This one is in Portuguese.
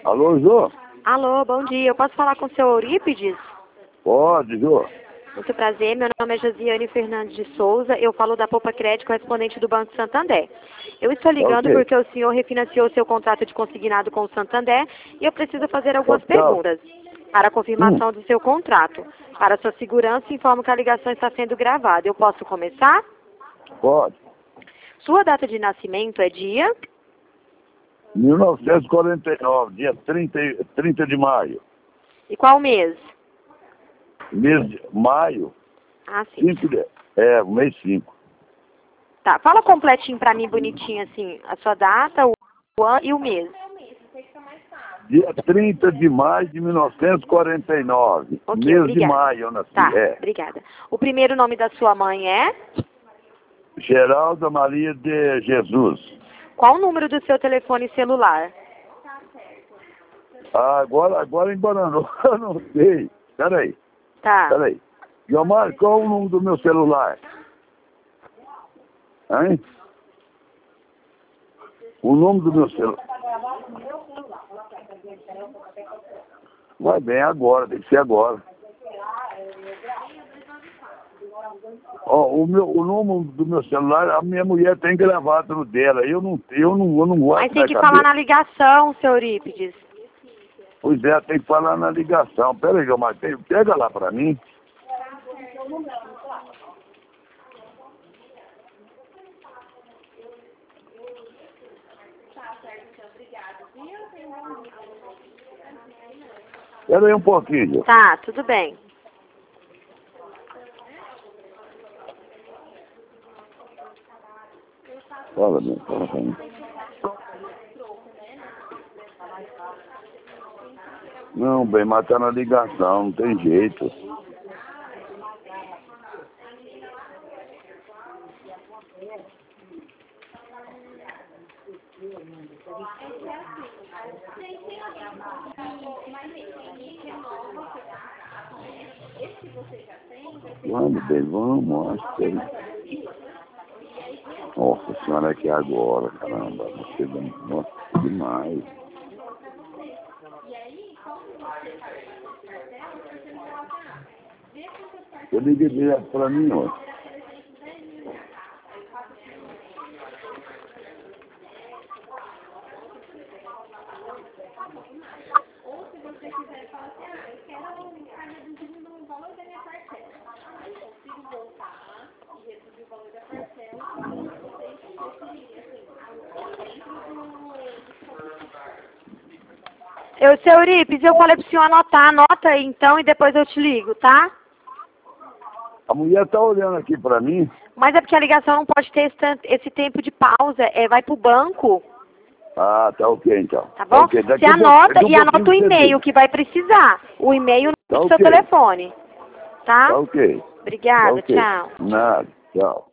Alô, Jô? Alô, bom dia. Eu posso falar com o seu Eurípides? Pode, Jô. Muito prazer, meu nome é Josiane Fernandes de Souza, eu falo da Poupa Crédito, correspondente do Banco Santander. Eu estou ligando Ok. porque o senhor refinanciou seu contrato de consignado com o Santander e eu preciso fazer algumas perguntas para a confirmação do seu contrato. Para sua segurança, informo que a ligação está sendo gravada. Eu posso começar? Pode. Sua data de nascimento é dia? 1949, dia 30 de maio. E qual mês? Mês de maio, Ah, sim. o mês 5. Tá, fala completinho pra mim, bonitinho, assim, a sua data, o ano e o mês. Dia 30 de maio de 1949. Ok, Mês obrigada. de maio eu nasci. Tá, obrigada. O primeiro nome da sua mãe é? Geralda Maria de Jesus. Qual o número do seu telefone celular? Ah, agora embananou. Eu não sei. Peraí. Tá. Guilmar, qual o número do meu celular? Hein? O número do meu celular. Vai bem agora, tem que ser agora. Ó, o número do meu celular, a minha mulher tem gravado no dela. Eu não gosto. Mas tem que falar na ligação, seu Eurípides. Pois é, tem que falar na ligação. Pera aí, Guilmar, pega lá pra mim. Pera aí um pouquinho. Tá, tudo bem. Fala pra mim. Não, bem, mas tá na ligação, não tem jeito. Vamos, bem, vamos, acho que tem. Nossa senhora, é que agora, caramba, você nossa, demais. Eu liguei direto pra mim hoje. Seu Eurípides, eu falei pro senhor anotar, anota aí então e depois eu te ligo, tá? A mulher tá olhando aqui pra mim. Mas é porque a ligação não pode ter esse tempo de pausa, vai pro banco, Ah, tá ok então. tá bom? Okay. Você anota e anota o e-mail que vai precisar. O e-mail no seu telefone, tá? Tá ok. Obrigada, Tá okay. tchau. Nada, tchau.